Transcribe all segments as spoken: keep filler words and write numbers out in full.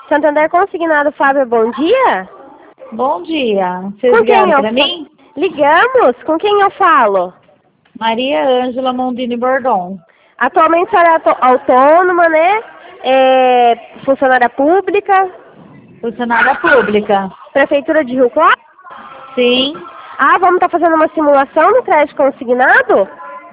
Santander Consignado, Fábio, bom dia. Bom dia. Vocês Com quem ligaram eu para fa- mim? Ligamos? Com quem eu falo? Maria Ângela Mondini Bordon. Atualmente a senhora é ato- autônoma, né? É, funcionária pública, Funcionária pública. Prefeitura de Rio Claro? Sim. Ah, vamos estar fazendo uma simulação no crédito consignado?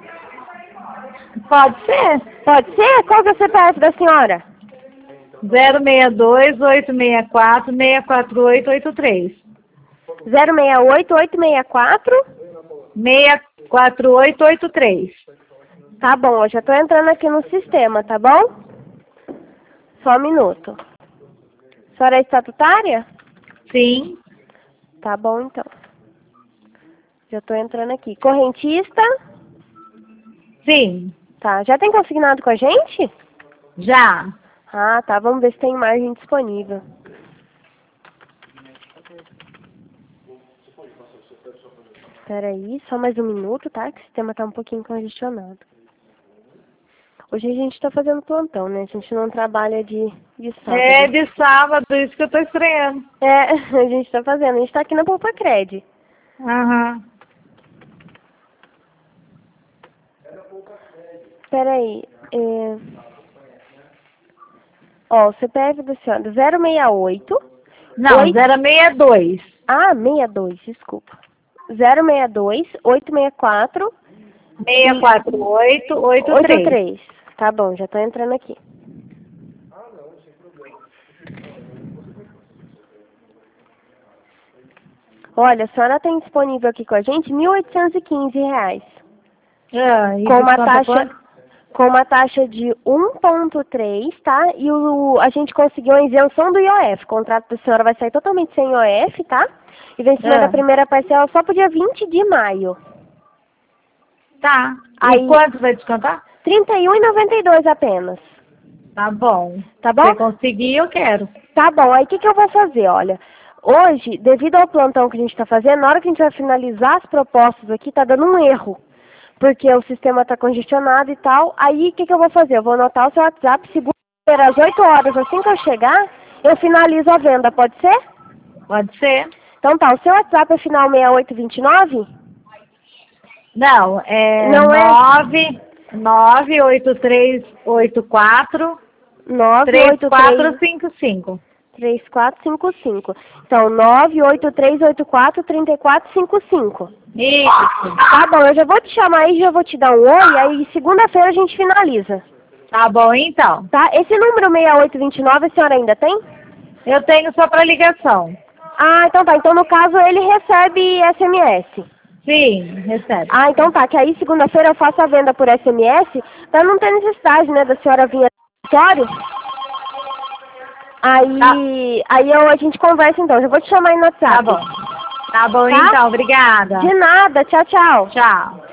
Pode ser. Pode ser? Qual que é o C P F da senhora? zero seis dois, oito seis quatro, seis quatro oito oito três. zero seis oito, oito seis quatro? seis quatro oito oito três. Tá bom, eu já tô entrando aqui no sistema, tá bom? Só um minuto. A senhora é estatutária? Sim. Tá bom, então. Já tô entrando aqui. Correntista? Sim. Tá. Já tem consignado com a gente? Já. Ah, tá. Vamos ver se tem margem disponível. Espera aí, só mais um minuto, tá? Que o sistema tá um pouquinho congestionado. Hoje a gente tá fazendo plantão, né? A gente não trabalha de, de sábado. É de sábado, isso que eu tô estranhando. É, a gente tá fazendo. A gente tá aqui na Poupa Cred. Aham. Espera aí. É... Ó, o C P F da senhora, zero seis oito. Não, Oito- zero seis dois. Ah, sessenta e dois, desculpa. zero seis dois, oito seis quatro, seis quatro oito oito oito três. três. Tá bom, já tô entrando aqui. Olha, a senhora tem disponível aqui com a gente mil oitocentos e quinze reais. Ah, e Com uma desconta taxa, quanto? com uma taxa de um ponto três, tá? E o, a gente conseguiu a isenção do I O F. O contrato da senhora vai sair totalmente sem I O F, tá? E vencimento Ah. da primeira parcela só pro dia vinte de maio. Tá. Aí- E quanto vai descontar? trinta e um reais e noventa e dois centavos apenas. Tá bom. Tá bom? Se conseguir, eu quero. Tá bom, aí o que, que eu vou fazer? Olha, hoje, devido ao plantão que a gente está fazendo, na hora que a gente vai finalizar as propostas aqui, tá dando um erro. Porque o sistema está congestionado e tal. Aí o que, que eu vou fazer? Eu vou anotar o seu WhatsApp, segunda-feira às oito horas, assim que eu chegar, eu finalizo a venda, pode ser? Pode ser? Então tá, o seu WhatsApp é final seis oito dois nove? Não, é Não é? nove nove oito três oito quatro nove três oito quatro três cinco cinco. três quatro cinco cinco. Então, nove oito três oito quatro três quatro cinco cinco. Isso. Tá bom, eu já vou te chamar aí, já vou te dar um oi, aí segunda-feira a gente finaliza. Tá bom, então. Tá? Esse número seis oito dois nove a senhora ainda tem? Eu tenho só para ligação. Ah, então tá. Então, no caso, ele recebe S M S. Sim, recebe. Ah, então tá. Que aí, segunda-feira, eu faço a venda por S M S, pra não ter necessidade, né, da senhora vir ao escritório. Aí, aí eu, a gente conversa, então. Já vou te chamar aí no WhatsApp. Tá bom. Tá bom, Tá? então. Obrigada. De nada. Tchau, tchau. Tchau.